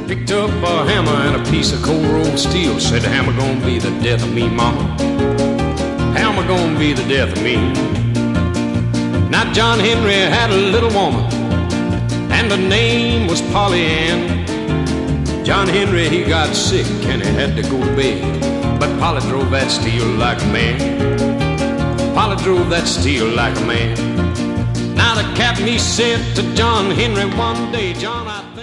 Picked up a hammer and a piece of cold rolled steel. Said the hammer gonna be the death of me, mama. Hammer gonna be the death of me. Now John Henry had a little woman, and her name was Polly Ann. John Henry, he got sick and he had to go to bed, but Polly drove that steel like a man. Polly drove that steel like a man. Now the captain, he said to John Henry one day, John, I